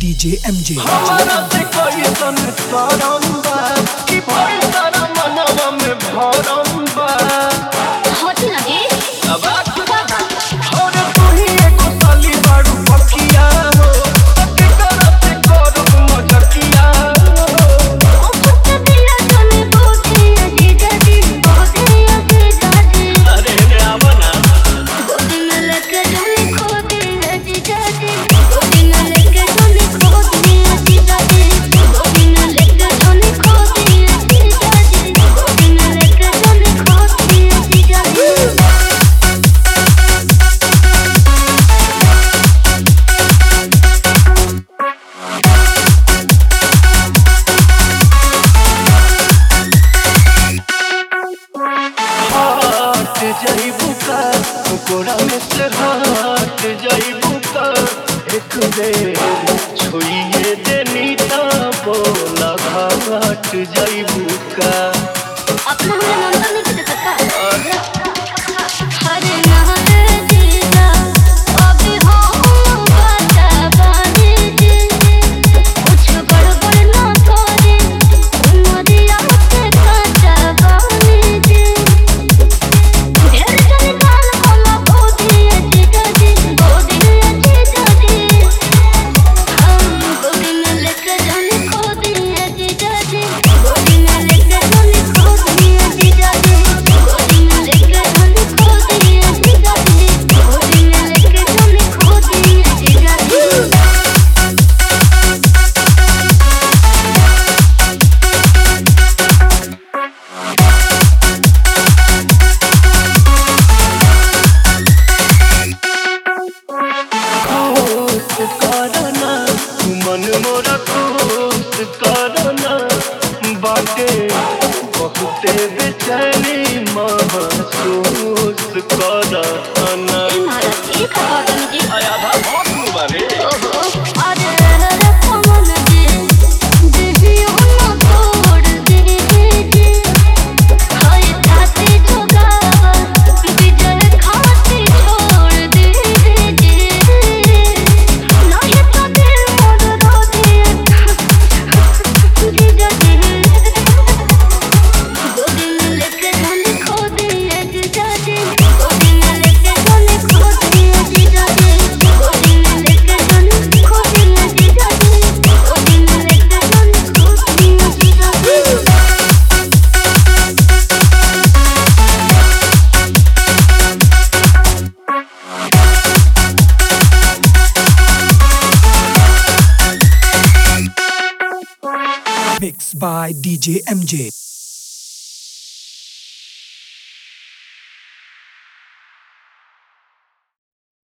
DJ MJ। हमारा से कोई सन सरम बा कि पैसा मनवा में भरम बा। होती लगे अब और तू ही एगो साली बाड़ू पकिया हो तके करते करब मजकिया हो। ओ फट दिया तने बोते अजीजा जी बोते अजीजा जी। अरे रे आवना गोदी में लेके जाने खो दे अजीजा जी। गोदी में लेके जाने खो दे अजीजा जी। गोदी में लेके जाने खो दे अजीजा जी। गोदी में लेके जाने खो दे अजीजा जी। हट जाइबू का कोरा में से हट जाइबू का एक बेर छुइए देनी ता बोला घाट जाइबू का। अपना हमें नंबर नहीं दे सकता। हरे नहाने जीजा अभी हम बता बानी जी। कुछ गड़बड़ ना करे उमरिया से काटा बानी जी। ढेर चली काल कोला बोधी जीजा जी बोधी जीजा जी। हम गोदी में लेके जाने खो दिए जीजा जी। गोदी में लेके जाने खो दिए जीजा जी। गोदी में लेके जाने खो दिए जीजा जी। गोदी में लेके जाने खो दिए जीजा जी। खुश करना मन मोरा खुश करना बाटे बहुते बेचैनी महसूस करना। महाराज एक बात जी आया था बहुत बारे ओहो अरे रे पवन जी देहियो न तोड़ दे जी। हाय ताती जोगावा विजय खाती छोड़ दे जी। नहीं तो दिल मोर रो दे जीजा जी। गोदी में लेके जाने खो दिए जीजा जी। गोदी में लेके जाने खो दिए जीजा जी। गोदी में लेके जाने खो दिए जीजा जी। गोदी में लेके जाने खो दिए जीजा जी। Mixed by DJ MJ।